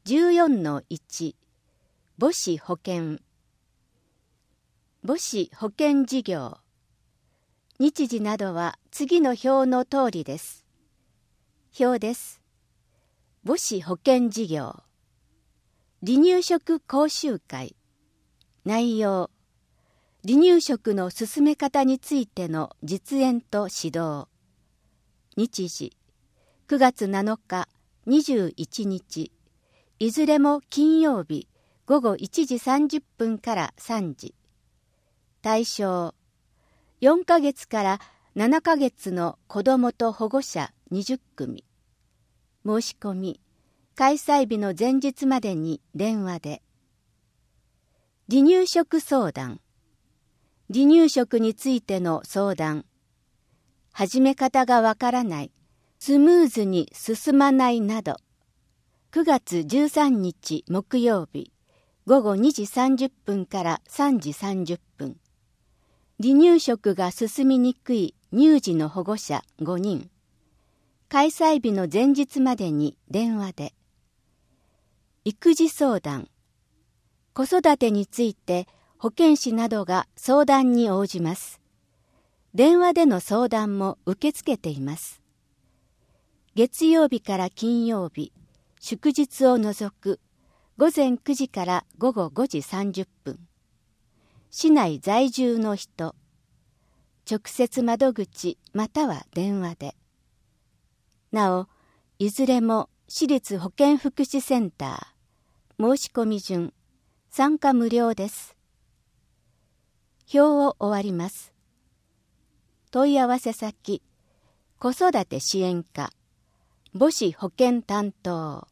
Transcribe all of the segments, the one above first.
14-1 母子保健。母子保健事業。日時などは次の表の通りです。表です。母子保健事業。離乳食講習会。内容。離乳食の進め方についての実演と指導。日時。9月7日、21日。いずれも金曜日午後1時30分から3時。対象。4ヶ月から7ヶ月の子どもと保護者20組。申し込み。開催日の前日までに電話で。離乳食相談。離乳食についての相談。始め方がわからない、スムーズに進まないなど。9月13日木曜日、午後2時30分から3時30分。離乳食が進みにくい乳児の保護者5人。開催日の前日までに電話で。育児相談。子育てについて保健師などが相談に応じます。電話での相談も受け付けています。月曜日から金曜日、祝日を除く午前9時から午後5時30分。市内在住の人。直接窓口または電話で。なお、いずれも市立保健福祉センター。申し込み順。参加無料です。表を終わります。問い合わせ先。子育て支援課。母子保健担当。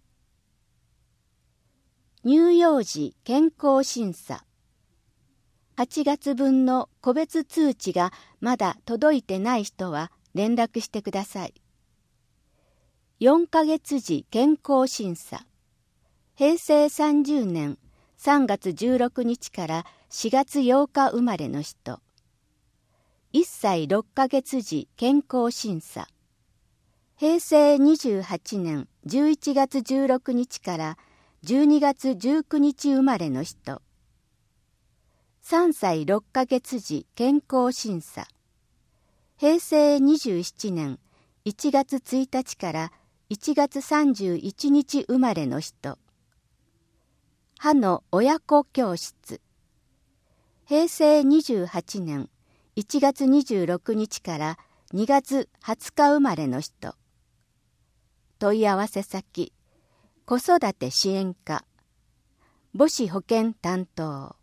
乳幼児健康審査。8月分の個別通知がまだ届いてない人は連絡してください。4ヶ月時健康審査。平成30年3月16日から4月8日生まれの人。1歳6ヶ月時健康審査。平成28年11月16日から12月19日生まれの人。3歳6ヶ月時健康審査。平成27年1月1日から1月31日生まれの人。歯の親子教室。平成28年1月26日から2月20日生まれの人。問い合わせ先。子育て支援課。母子保健担当。